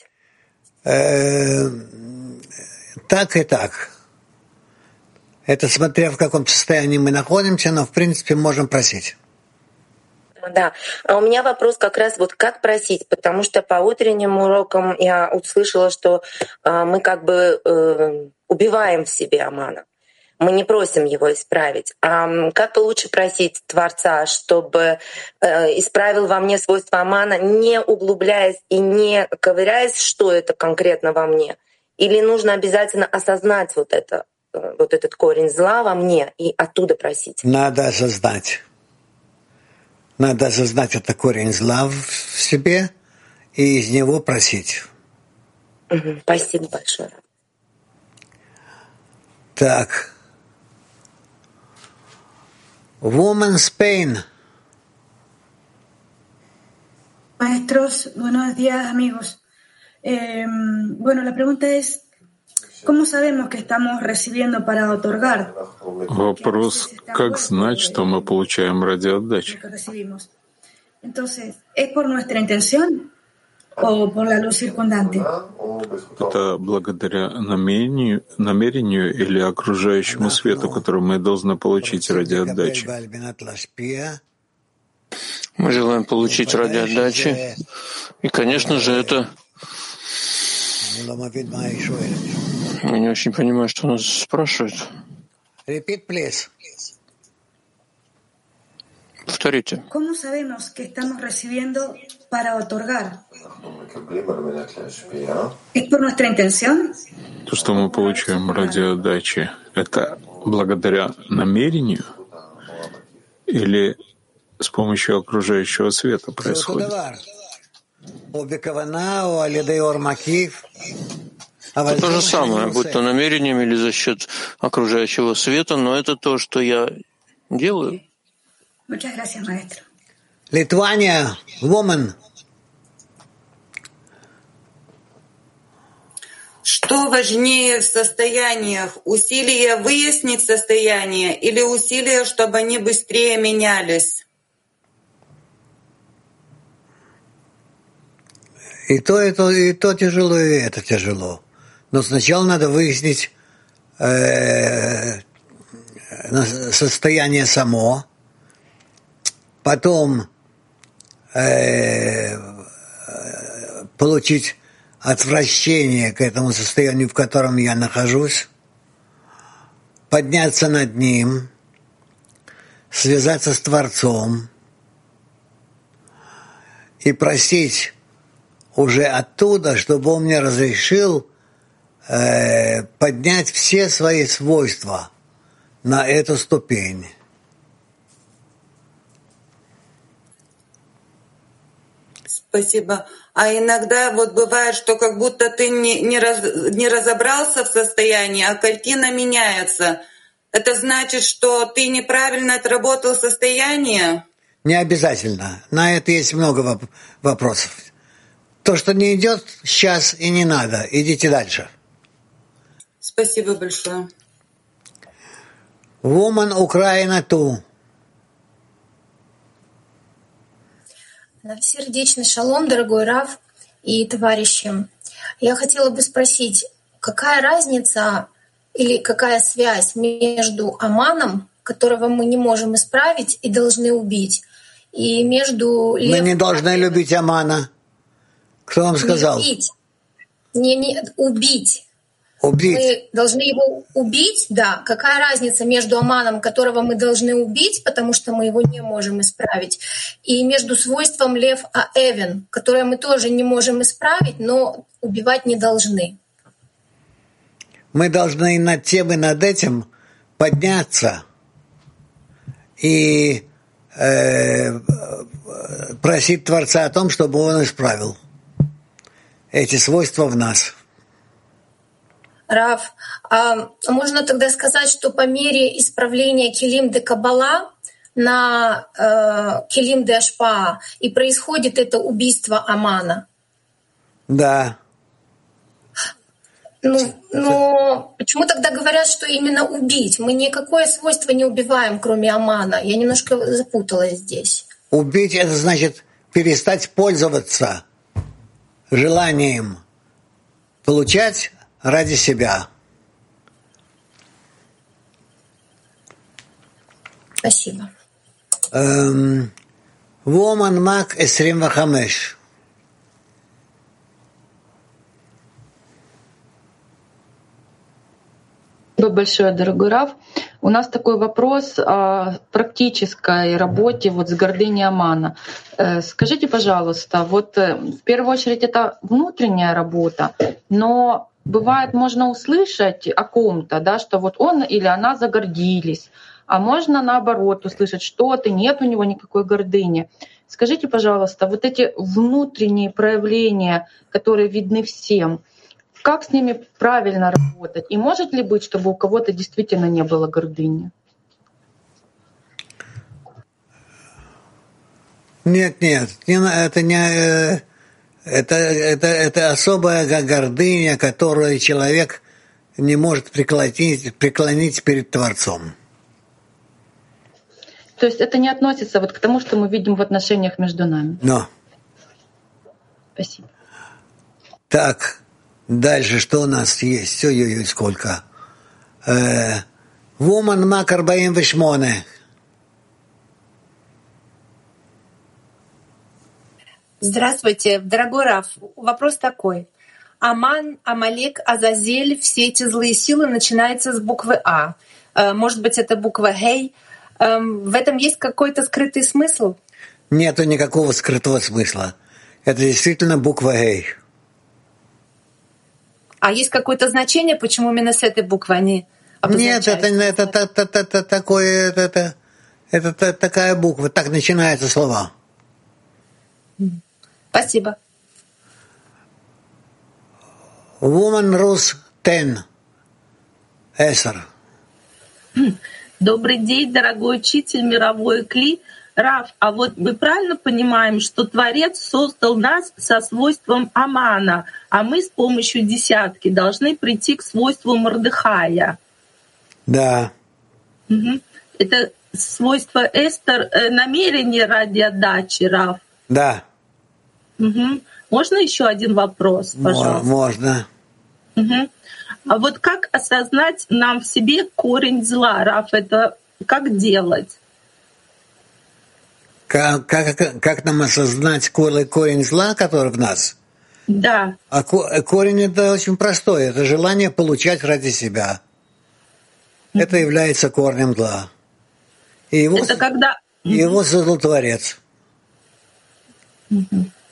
[SPEAKER 4] Так и так. Это смотря в каком состоянии мы находимся, но в принципе можем просить.
[SPEAKER 21] Да. А у меня вопрос как раз вот как просить, потому что по утренним урокам я услышала, что э, мы как бы э, убиваем в себе Амана. Мы не просим его исправить. А как лучше просить Творца, чтобы э, исправил во мне свойства Амана, не углубляясь и не ковыряясь, что это конкретно во мне? Или нужно обязательно осознать вот это? Вот этот корень зла во мне и оттуда просить.
[SPEAKER 4] Надо осознать. Надо осознать это корень зла в себе и из него просить.
[SPEAKER 21] Угу. Спасибо большое.
[SPEAKER 4] Так. Woman's Pain.
[SPEAKER 22] Maestros, buenos días, amigos. Eh, bueno, la pregunta es, ¿cómo sabemos que estamos recibiendo para otorgar?
[SPEAKER 1] Вопрос, как знать, что мы получаем ради отдачи?
[SPEAKER 22] Entonces, ¿es por nuestra intención o por la luz circundante?
[SPEAKER 1] Это благодаря намерению, намерению или окружающему свету, который мы должны получить ради отдачи?
[SPEAKER 3] Мы желаем получить ради отдачи. И, конечно же, это... Я не очень понимаю, что нас спрашивают.
[SPEAKER 4] Repeat, please.
[SPEAKER 3] Повторите.
[SPEAKER 22] ¿Cómo sabemos que estamos recibiendo para otorgar? ¿Es por nuestra intención?
[SPEAKER 1] То, что мы получаем ради отдачи, это благодаря намерению или с помощью окружающего света происходит?
[SPEAKER 3] Это то же самое, будь то намерением или за счет окружающего света, но это то, что я делаю.
[SPEAKER 4] Литвания, woman.
[SPEAKER 23] Что важнее в состояниях? Усилия выяснить состояние или усилия, чтобы они быстрее менялись?
[SPEAKER 4] И то, и то, и то тяжело, и это тяжело. Но сначала надо выяснить э, состояние само, потом э, получить отвращение к этому состоянию, в котором я нахожусь, подняться над ним, связаться с Творцом, и просить уже оттуда, чтобы он мне разрешил э, поднять все свои свойства на эту ступень.
[SPEAKER 23] Спасибо. А иногда вот бывает, что как будто ты не, не, раз, не разобрался в состоянии, а картина меняется. Это значит, что ты неправильно отработал состояние?
[SPEAKER 4] Не обязательно. На это есть много вопросов. То, что не идет сейчас и не надо, идите дальше.
[SPEAKER 23] Спасибо большое.
[SPEAKER 4] Woman Украина ту.
[SPEAKER 2] Сердечный шалом, дорогой Рав и товарищи. Я хотела бы спросить, какая разница или какая связь между Аманом, которого мы не можем исправить и должны убить, и между...
[SPEAKER 4] Мы не должны любить Амана. Кто вам сказал?
[SPEAKER 2] Не любить. Не, не, убить.
[SPEAKER 4] Убить.
[SPEAKER 2] Мы должны его убить, да. Какая разница между Аманом, которого мы должны убить, потому что мы его не можем исправить, и между свойством Лев Аэвен, которое мы тоже не можем исправить, но убивать не должны?
[SPEAKER 4] Мы должны над тем и над этим подняться и э, просить Творца о том, чтобы он исправил эти свойства в нас.
[SPEAKER 2] Рав, а можно тогда сказать, что по мере исправления Келим де Каббала на э, Келим де Ашпаа и происходит это убийство Амана?
[SPEAKER 4] Да.
[SPEAKER 2] Ну, но почему тогда говорят, что именно убить? Мы никакое свойство не убиваем, кроме Амана. Я немножко запуталась здесь.
[SPEAKER 4] Убить — это значит перестать пользоваться желанием получать ради себя.
[SPEAKER 2] Спасибо.
[SPEAKER 4] Воман Мак двадцать пять.
[SPEAKER 5] Спасибо большое, дорогой Рав. У нас такой вопрос о практической работе вот с гордыней Амана. Скажите, пожалуйста, вот в первую очередь это внутренняя работа, но бывает, можно услышать о ком-то, да, что вот он или она загордились, а можно наоборот услышать что-то, нет у него никакой гордыни. Скажите, пожалуйста, вот эти внутренние проявления, которые видны всем, как с ними правильно работать? И может ли быть, чтобы у кого-то действительно не было гордыни?
[SPEAKER 4] Нет, нет, это не... Это, это, это особая гордыня, которую человек не может преклонить, преклонить перед Творцом.
[SPEAKER 5] То есть это не относится вот к тому, что мы видим в отношениях между нами?
[SPEAKER 4] Но.
[SPEAKER 5] Спасибо.
[SPEAKER 4] Так, дальше что у нас есть? Ой-ой-ой, сколько. Вуман Мак сорок восемь.
[SPEAKER 6] Здравствуйте, дорогой Рав. Вопрос такой. Аман, Амалек, Азазель, все эти злые силы начинаются с буквы А. Может быть, это буква Гей. В этом есть какой-то скрытый смысл?
[SPEAKER 4] Нету никакого скрытого смысла. Это действительно буква Гей.
[SPEAKER 6] А есть какое-то значение, почему именно с этой буквы они обозначаются?
[SPEAKER 4] Нет, это, это, это, это, это такое, это, это, это, это такая буква, так начинаются слова.
[SPEAKER 6] Спасибо.
[SPEAKER 4] Woman Rus ten. Эсер.
[SPEAKER 24] Добрый день, дорогой учитель, мировой Кли. Рав, а вот мы правильно понимаем, что Творец создал нас со свойством Амана, а мы с помощью десятки должны прийти к свойству Мордехая?
[SPEAKER 4] Да.
[SPEAKER 24] Угу. Это свойство Эстер намерение ради отдачи, Рав?
[SPEAKER 4] Да.
[SPEAKER 24] Угу. Можно еще один вопрос, пожалуйста?
[SPEAKER 4] Можно.
[SPEAKER 24] Угу. А вот как осознать нам в себе корень зла, Рав? Это как делать?
[SPEAKER 4] Как, как, как нам осознать корень зла, который в нас?
[SPEAKER 24] Да.
[SPEAKER 4] А корень это очень простой. Это желание получать ради себя. Mm-hmm. Это является корнем зла. И его,
[SPEAKER 24] это когда...
[SPEAKER 4] и его создал Творец.
[SPEAKER 24] Mm-hmm.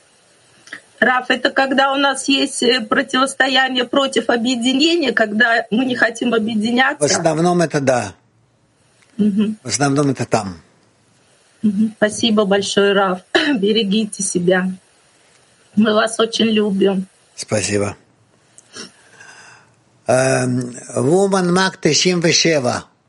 [SPEAKER 24] Раф, это когда у нас есть противостояние против объединения, когда мы не хотим объединяться?
[SPEAKER 4] В основном это да.
[SPEAKER 24] Угу.
[SPEAKER 4] В основном это там.
[SPEAKER 24] Угу. Спасибо большое, Раф. Берегите себя. Мы вас очень любим.
[SPEAKER 4] Спасибо. Woman Мак девяносто семь.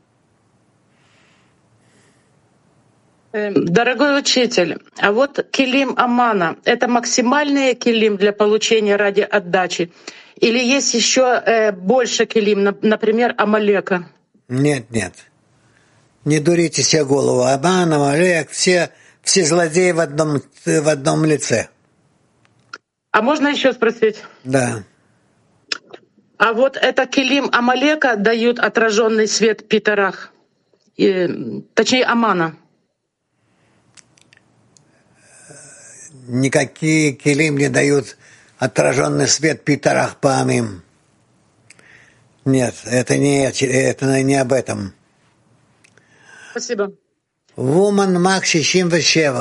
[SPEAKER 7] Дорогой учитель, а вот килим Амана — это максимальный килим для получения ради отдачи? Или есть еще э, больше килим, например, Амалека?
[SPEAKER 4] Нет, нет. Не дурите себе голову. Аман, Амалек, все, все злодеи в одном, в одном лице.
[SPEAKER 7] А можно еще спросить?
[SPEAKER 4] Да.
[SPEAKER 7] А вот это килим Амалека дают отраженный свет Питерах, и, точнее Амана.
[SPEAKER 4] Никакие килим не дают отраженный свет Питерах Паамим. Нет, это не, это не об этом.
[SPEAKER 7] Спасибо.
[SPEAKER 4] Woman Мак шестьдесят семь.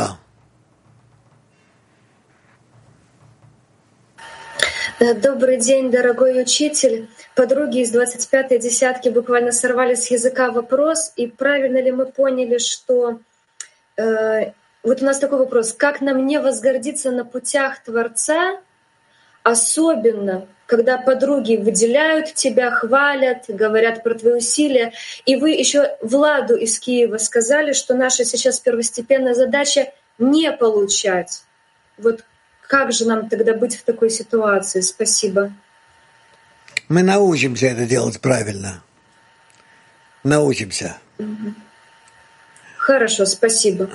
[SPEAKER 2] Добрый день, дорогой учитель. Подруги из двадцать пятой десятки буквально сорвали с языка вопрос, и правильно ли мы поняли, что... Э, вот у нас такой вопрос. Как нам не возгордиться на путях Творца, особенно, когда подруги выделяют тебя, хвалят, говорят про твои усилия, и вы еще Владу из Киева сказали, что наша сейчас первостепенная задача — не получать. Вот как же нам тогда быть в такой ситуации? Спасибо.
[SPEAKER 4] Мы научимся это делать правильно. Научимся.
[SPEAKER 2] Хорошо, спасибо.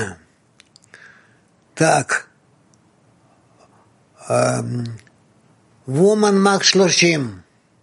[SPEAKER 4] Так. Woman Мак שלושים.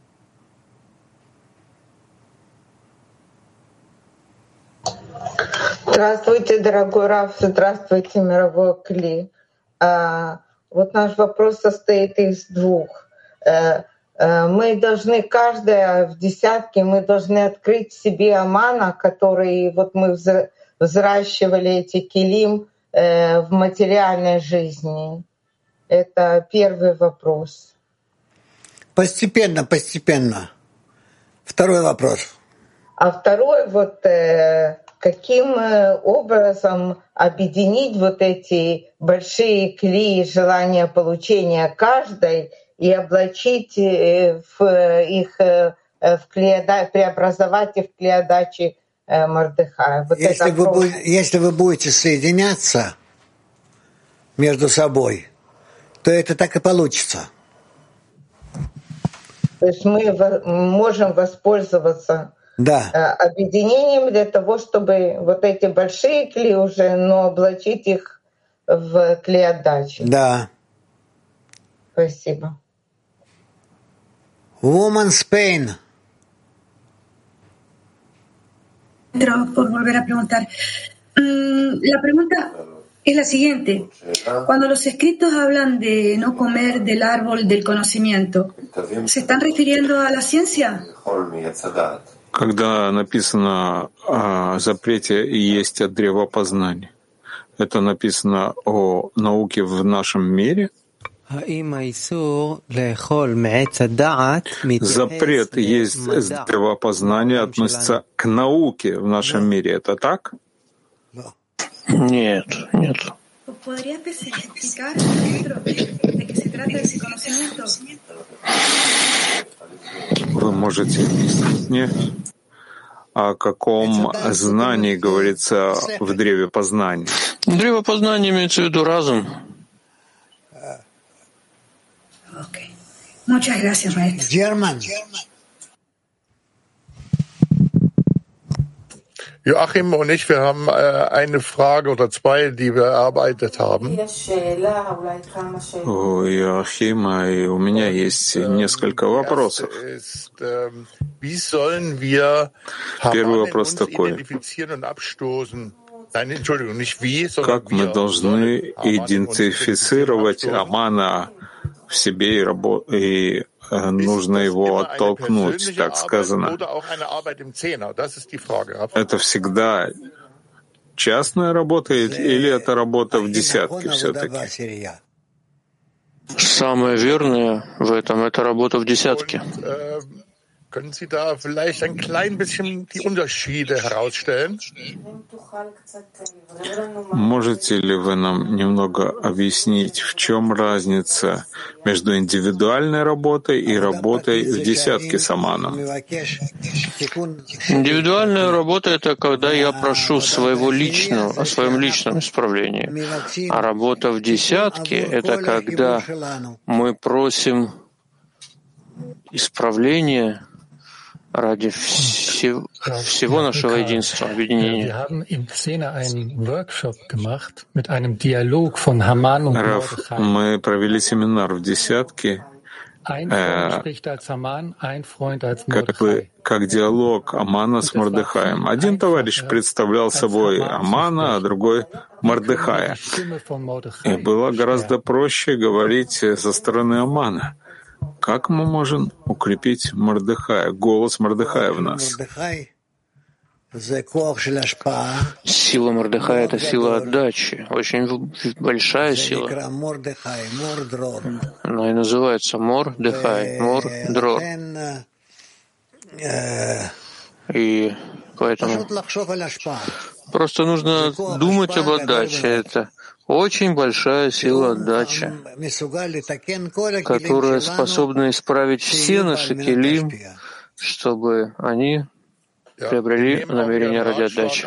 [SPEAKER 18] Здравствуйте, дорогой Раф, здравствуйте, мировой Кли. А, вот наш вопрос состоит из двух. А, а, мы должны, каждая в десятке, мы должны открыть в себе Амана, который вот мы взращивали эти килим в материальной жизни. Это первый вопрос.
[SPEAKER 4] Постепенно, постепенно. Второй вопрос.
[SPEAKER 18] А второй, вот каким образом объединить вот эти большие кли желания получения каждой и облачить в их, в клеода, преобразовать их в клеодачи Мордехая. Вот
[SPEAKER 4] если, вы будете, если вы будете соединяться между собой, то это так и получится.
[SPEAKER 18] То есть мы можем воспользоваться
[SPEAKER 4] да.
[SPEAKER 18] объединением для того, чтобы вот эти большие кли уже, но облачить их в клеодачи.
[SPEAKER 4] Да.
[SPEAKER 18] Спасибо.
[SPEAKER 4] Woman Spain.
[SPEAKER 22] Por volver a preguntar. La pregunta es la siguiente. Cuando los escritos hablan de no comer del árbol del conocimiento, ¿se están refiriendo a la ciencia?
[SPEAKER 1] Когда написано о запрете есть от древа познания, это написано о науке в нашем мире? Запрет есть с древа познания относится к науке в нашем мире. Это так?
[SPEAKER 3] Нет, нет.
[SPEAKER 1] Вы можете объяснить мне, о каком знании говорится в древе познания?
[SPEAKER 3] Древо познания имеется в виду разум.
[SPEAKER 22] Okay. Muchas gracias, maestro.
[SPEAKER 4] German.
[SPEAKER 8] Joachim und ich, wir haben äh, eine Frage oder zwei, die wir erarbeitet haben.
[SPEAKER 1] У Иоахима и у меня есть несколько вопросов. Первый вопрос такой. Как мы должны идентифицировать Амана в себе и, рабо- и э, нужно его оттолкнуть, так сказано. Это всегда частная работа или это работа в десятке все-таки?
[SPEAKER 3] Самое верное в этом — это работа в десятке.
[SPEAKER 8] Können Sie da vielleicht ein klein bisschen die Unterschiede herausstellen?
[SPEAKER 1] Можете ли вы нам немного объяснить, в чем разница между индивидуальной работой и работой в десятке с Аманом?
[SPEAKER 3] Индивидуальная работа — это когда я прошу своего личного, о своем личном исправлении. А работа в десятке — это когда мы просим исправления ради всего, всего нашего единства, объединения.
[SPEAKER 1] Рав, мы провели семинар в десятке, э, как бы как диалог Амана с Мордехаем. Один товарищ представлял собой Амана, а другой — Мордехая. И было гораздо проще говорить со стороны Амана. Как мы можем укрепить Мордехая, голос Мордехая в нас?
[SPEAKER 3] Сила Мордехая — это сила отдачи, очень большая сила. Она и называется Мордехай, Мор-Дрор. И поэтому просто нужно думать об отдаче. Это очень большая сила отдачи, которая способна исправить все наши келим, чтобы они приобрели намерение ради отдачи.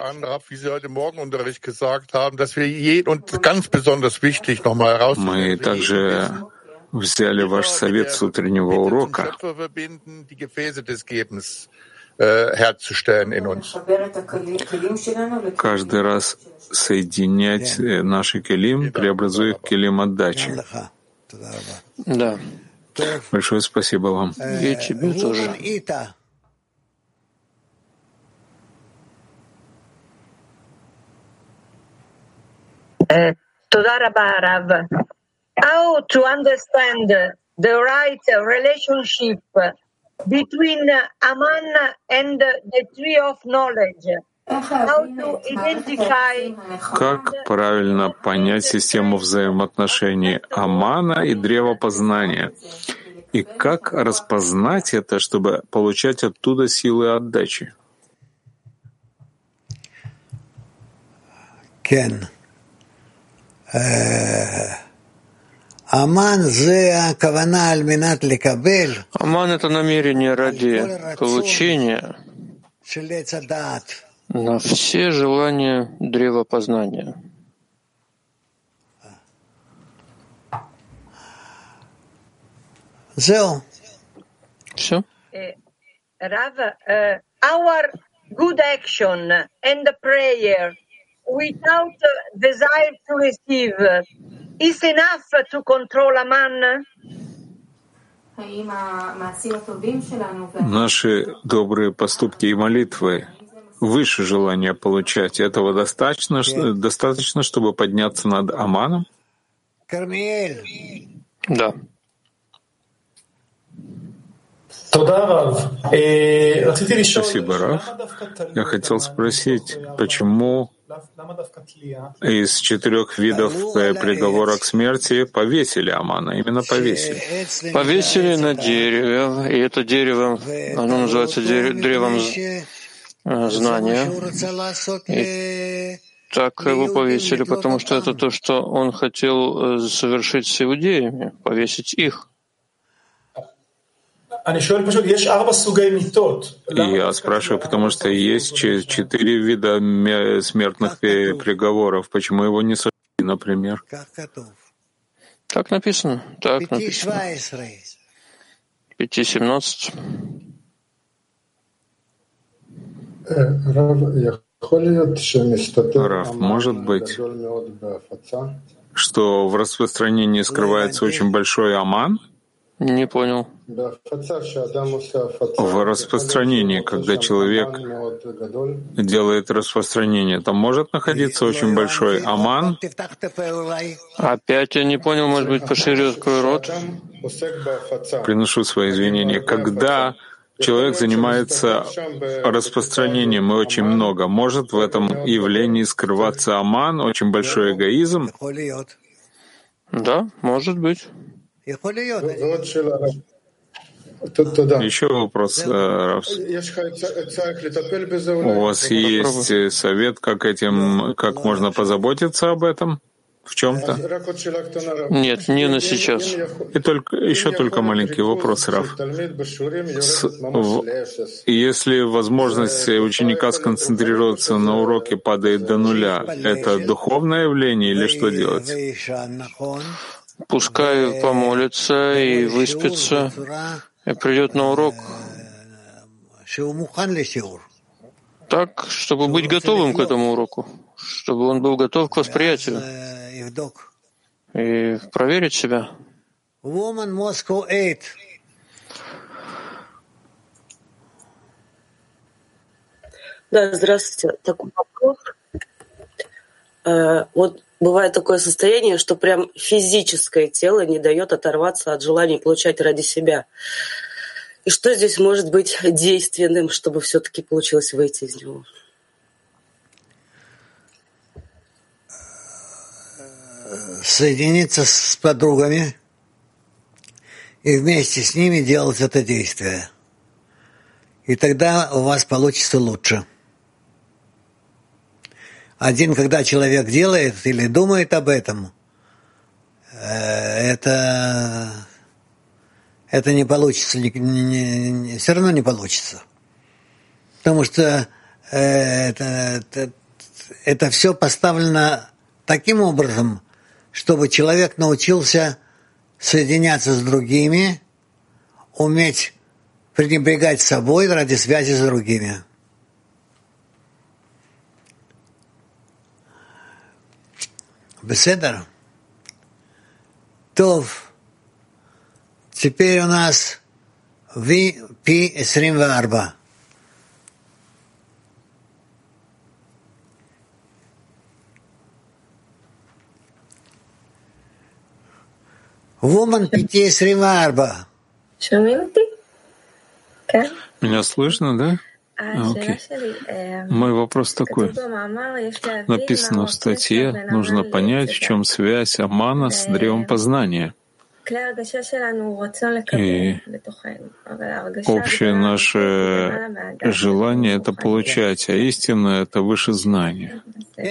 [SPEAKER 1] Мы также взяли ваш совет с утреннего урока. Каждый раз соединять наши келим, преобразуя келим отдачи.
[SPEAKER 3] Да.
[SPEAKER 1] Большое спасибо вам.
[SPEAKER 3] И тебе тоже.
[SPEAKER 10] Toda Rabba Rav. How to understand the right relationship between Aman and the tree of knowledge? How to identify...
[SPEAKER 1] Как правильно понять систему взаимоотношений Амана и древа познания? И как распознать это, чтобы получать оттуда силы отдачи?
[SPEAKER 4] Кен. Аман —
[SPEAKER 3] это намерение ради получения на все желания древа познания. Все.
[SPEAKER 10] Rav, uh, our good action and the prayer without desire to receive is enough to control Aman?
[SPEAKER 1] Наши добрые поступки и молитвы выше желания получать. Этого достаточно, достаточно, чтобы подняться над Аманом?
[SPEAKER 3] Да.
[SPEAKER 1] Спасибо, Рав. Я хотел спросить, почему из четырех видов приговора к смерти повесили Амана, именно повесили?
[SPEAKER 3] Повесили на дереве, и это дерево, оно называется древом знания. И так его повесили, потому что это то, что он хотел совершить с иудеями, повесить их.
[SPEAKER 1] Я спрашиваю, потому что есть четыре вида смертных приговоров. Почему его не сожгли, например?
[SPEAKER 3] Так написано. Так написано. пяти семнадцать.
[SPEAKER 1] Раф, может быть, что в распространении скрывается очень большой Аман?
[SPEAKER 3] Не понял.
[SPEAKER 1] В распространении, когда человек делает распространение, там может находиться очень большой Аман?
[SPEAKER 3] Опять я не понял, может быть, пошире открой рот?
[SPEAKER 1] Приношу свои извинения. Когда человек занимается распространением и очень много, может в этом явлении скрываться Аман, очень большой эгоизм?
[SPEAKER 3] Да, может быть.
[SPEAKER 1] Еще вопрос, Раф. У вас есть совет, как этим, как можно позаботиться об этом? В чем-то?
[SPEAKER 3] Нет, не на сейчас.
[SPEAKER 1] И только, еще только маленький вопрос, Раф. С, в, если возможность ученика сконцентрироваться на уроке падает до нуля, это духовное явление или что делать?
[SPEAKER 3] Пускай помолится и выспится, и придет на урок так, чтобы быть готовым к этому уроку, чтобы он был готов к восприятию и проверить себя.
[SPEAKER 11] Да, здравствуйте. Такой вопрос. Вот бывает такое состояние, что прям физическое тело не дает оторваться от желания получать ради себя. И что здесь может быть действенным, чтобы все-таки получилось выйти из него?
[SPEAKER 4] Соединиться с подругами и вместе с ними делать это действие. И тогда у вас получится лучше. Один, когда человек делает или думает об этом, это, это не получится, не, не, не, все равно не получится. Потому что это, это, это все поставлено таким образом, чтобы человек научился соединяться с другими, уметь пренебрегать собой ради связи с другими. Беседер? Тов. Теперь у нас ви пи двадцать четыре. Woman пи двадцать четыре.
[SPEAKER 1] Меня слышно, да? А, окей. Мой вопрос такой. Написано в статье, нужно понять, в чем связь Амана с древом познания. И общее наше желание — это получать, а истинное — это выше знания.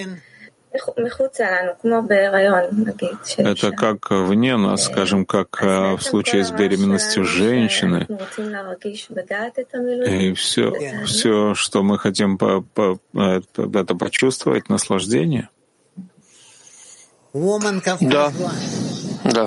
[SPEAKER 1] Это как вне нас, скажем, как в случае с беременностью женщины. И все, все, что мы хотим по, по, это почувствовать, наслаждение.
[SPEAKER 3] Да, да.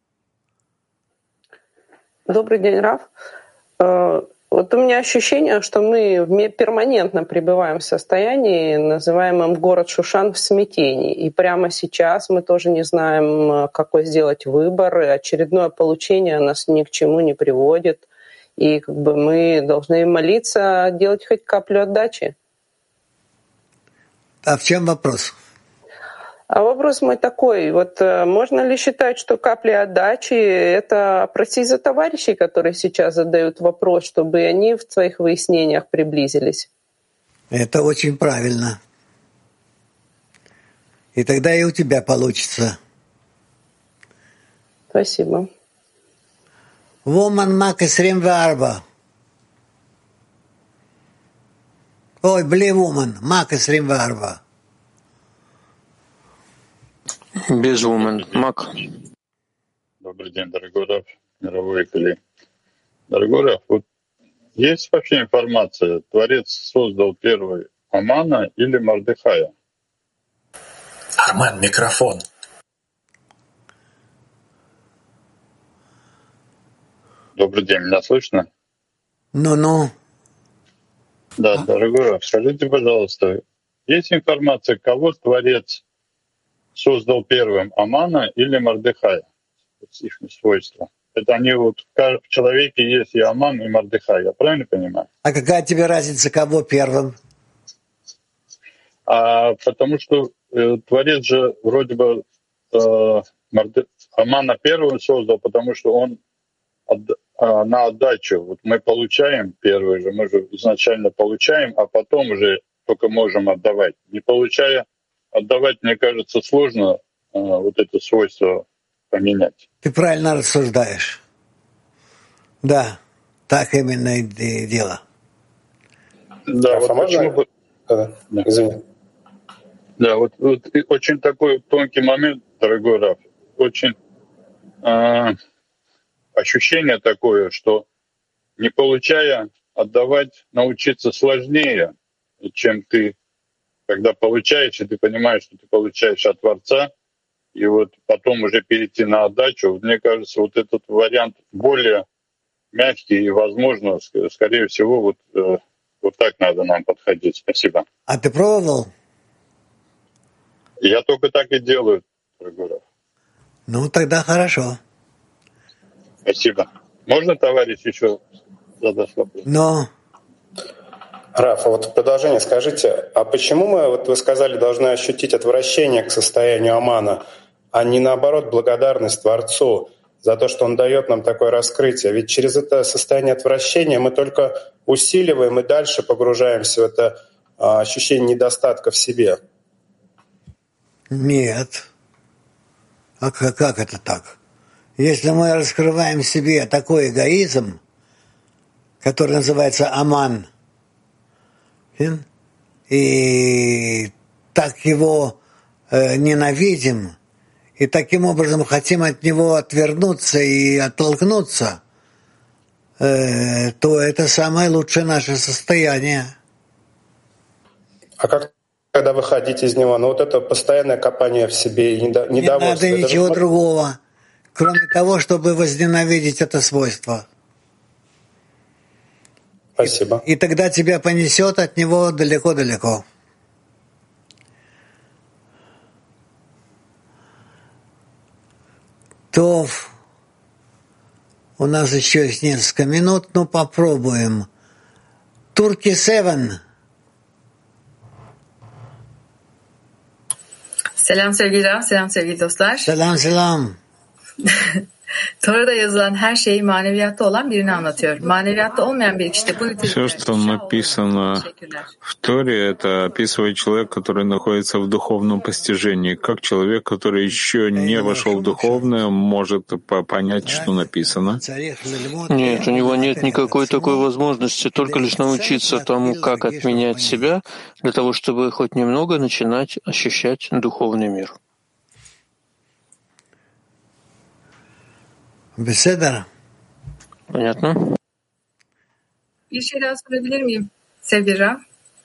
[SPEAKER 16] Добрый день, Раф. Вот у меня ощущение, что мы перманентно пребываем в состоянии, называемом город Шушан в смятении. И прямо сейчас мы тоже не знаем, какой сделать выбор. И очередное получение нас ни к чему не приводит. И как бы мы должны молиться, делать хоть каплю отдачи.
[SPEAKER 4] А в чем вопрос?
[SPEAKER 16] А вопрос мой такой, вот можно ли считать, что капли отдачи — это просить за товарищей, которые сейчас задают вопрос, чтобы они в своих выяснениях приблизились?
[SPEAKER 4] Это очень правильно. И тогда и у тебя получится.
[SPEAKER 16] Спасибо.
[SPEAKER 4] Woman Мак двадцать четыре. Ой, бли Woman Мак двадцать четыре.
[SPEAKER 3] Без умен. Мак.
[SPEAKER 12] Добрый день, дорогой Раф, мировой Кли. Дорогой Раф, вот есть вообще информация, Творец создал первый Амана или Мордехая?
[SPEAKER 14] Армен, микрофон.
[SPEAKER 12] Добрый день, меня слышно?
[SPEAKER 4] Ну-ну.
[SPEAKER 12] Да, дорогой Раф, скажите, пожалуйста, есть информация, кого Творец создал первым, Амана или Мордехая? Их свойства. Это они вот в человеке есть и Аман, и Мордехай. Я правильно понимаю?
[SPEAKER 4] А какая тебе разница, кого первым?
[SPEAKER 12] А, потому что э, Творец же вроде бы э, Морде... Амана первым создал, потому что он от, а, на отдачу. Вот мы получаем первый же, мы же изначально получаем, а потом уже только можем отдавать. Не получая, отдавать, мне кажется, сложно э, вот это свойство поменять.
[SPEAKER 4] Ты правильно рассуждаешь. Да, так именно и дело.
[SPEAKER 12] Да, вот почему бы...
[SPEAKER 9] Да, извини.
[SPEAKER 12] Да, вот, вот очень такой тонкий момент, дорогой Раф. Очень э, ощущение такое, что не получая, отдавать, научиться сложнее, чем ты, когда получаешь, и ты понимаешь, что ты получаешь от Творца, и вот потом уже перейти на отдачу. Вот мне кажется, вот этот вариант более мягкий, и, возможно, скорее всего, вот, э, вот так надо нам подходить. Спасибо.
[SPEAKER 4] А ты пробовал?
[SPEAKER 12] Я только так и делаю, дорогой Раф.
[SPEAKER 4] Ну, тогда хорошо.
[SPEAKER 12] Спасибо. Можно, товарищ, еще задать вопрос?
[SPEAKER 4] Но...
[SPEAKER 9] Раф, а вот в продолжение скажите, а почему мы, вот вы сказали, должны ощутить отвращение к состоянию Амана, а не наоборот благодарность Творцу за то, что Он дает нам такое раскрытие? Ведь через это состояние отвращения мы только усиливаем и дальше погружаемся в это а, ощущение недостатка в себе.
[SPEAKER 4] Нет. А как, как это так? Если мы раскрываем в себе такой эгоизм, который называется Аман, и так его э, ненавидим, и таким образом хотим от него отвернуться и оттолкнуться, э, то это самое лучшее наше состояние.
[SPEAKER 9] А как когда выходить из него? Ну вот это постоянное копание в себе и недо, недовольство.
[SPEAKER 4] Не надо ничего это... другого, кроме того, чтобы возненавидеть это свойство.
[SPEAKER 9] Спасибо.
[SPEAKER 4] И, и тогда тебя понесет от него далеко-далеко. То у нас еще есть несколько минут, но попробуем. Турки семь.
[SPEAKER 14] Selam sevgili Rav, selam sevgili dostlar.
[SPEAKER 4] Selam selam.
[SPEAKER 14] Tora'da yazılan her şey maneviyatta olan birini anlatıyor. Maneviyatta olmayan bir kişi de bu
[SPEAKER 1] Все, что написано в Торе, это описывает человека, который находится в духовном постижении. Как человек, который еще не вошел в духовное, может понять, что написано?
[SPEAKER 3] Нет, у него нет никакой такой возможности, только лишь научиться тому, как отменять себя, для того, чтобы хоть немного начинать ощущать духовный мир. Понятно?
[SPEAKER 14] Bir şey daha sorabilir miyim sevgili Rav?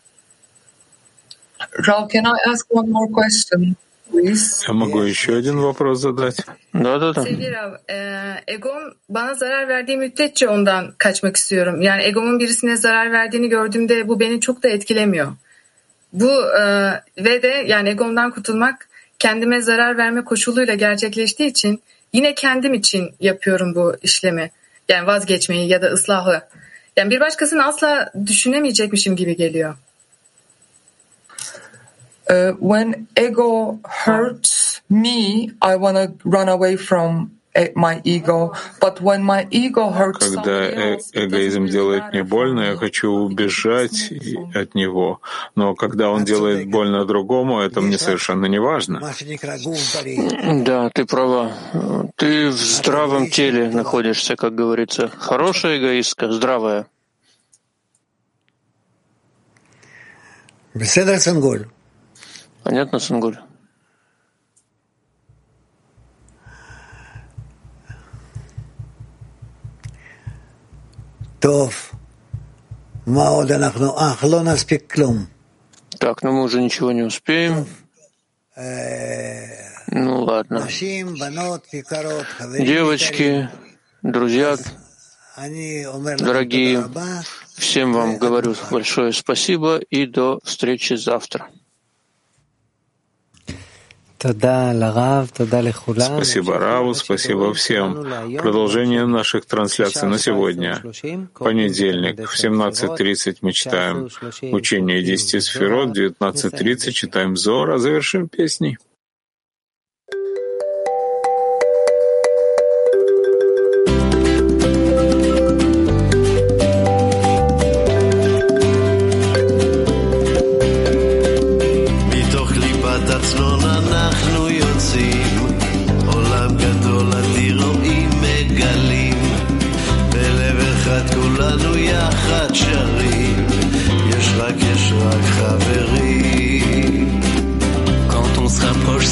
[SPEAKER 15] Rav, can I ask one more question, please?
[SPEAKER 1] Я могу еще один вопрос задать?
[SPEAKER 3] Да, да, да.
[SPEAKER 14] Sevgili Rav, e, egom bana zarar verdiği müddetçe ondan kaçmak istiyorum. Yani egomun birisine zarar verdiğini gördüğümde bu beni çok da etkilemiyor. Bu e, ve de yani egomdan kurtulmak kendime zarar verme koşuluyla gerçekleştiği için yine kendim için yapıyorum bu işlemi. Yani vazgeçmeyi ya da ıslahı. Yani bir başkasını asla düşünemeyecekmişim gibi geliyor.
[SPEAKER 15] Uh, when ego hurts me, I want to run away from my ego. But when my ego hurts
[SPEAKER 1] Когда э- эгоизм делает мне больно, я хочу убежать от него. Но когда он делает больно другому, это мне совершенно не важно.
[SPEAKER 3] Да, ты права. Ты в здравом теле находишься, как говорится. Хорошая эгоистка, здравая.
[SPEAKER 4] Беседа Сангуль.
[SPEAKER 3] Понятно, Сангуль?
[SPEAKER 4] Тов. Маода нахну. Ах, ло наспик клум.
[SPEAKER 3] Так, но мы уже ничего не успеем. Ну ладно. Девочки, друзья, дорогие, всем вам говорю большое спасибо и до встречи завтра.
[SPEAKER 1] Спасибо Раву, спасибо всем. Продолжение наших трансляций на сегодня. Понедельник в семнадцать тридцать мы читаем учение десяти сферот, в девятнадцать тридцать читаем Зоар, а завершим песней.
[SPEAKER 17] אנחנו יוצאים, עולם גדול אדיר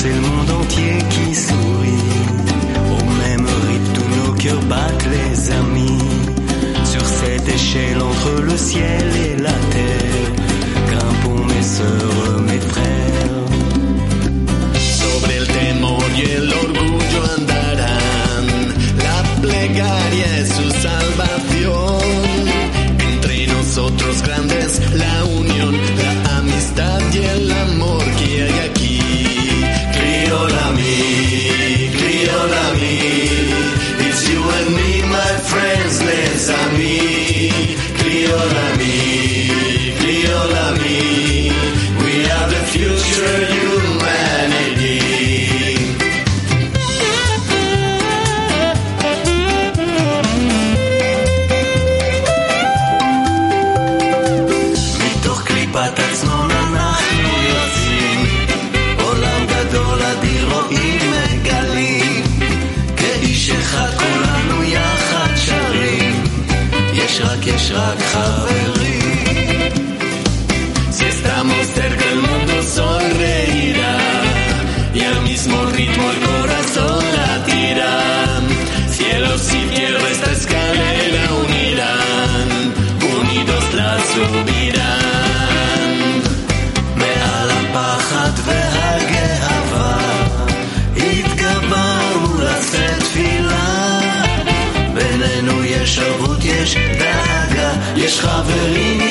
[SPEAKER 13] c'est le monde entier qui sourit. Au même rythme, tous nos cœurs battent, les amis. Sur cette échelle entre le ciel et la terre, grimpons mes sœurs, mes frères.
[SPEAKER 17] Sobre el temor y el orgullo andarán, la plegaria es su salvación. Entre nosotros grandes la unión, la amistad y el amor que hay aquí. Criolami, Criolami, it's you and me, my friends, les amis. Criolami, Criolami, we are the future humanity.
[SPEAKER 13] מתוך קליפת עצמם אנחנו יוצאים, עולם גדול אדיר רואים מגלים, כאיש אחד כולנו יחד שרים, יש רק יש רק חברים. Si estamos cerca el mundo sonreirá y al mismo ritmo el corazón latirá. Cielos y tierra esta escalera unirán, unidos la subirán. מעל הפחד והגאווה התגברנו לשאת תפילה. בינינו יש ערבות, יש דאגה, יש חברים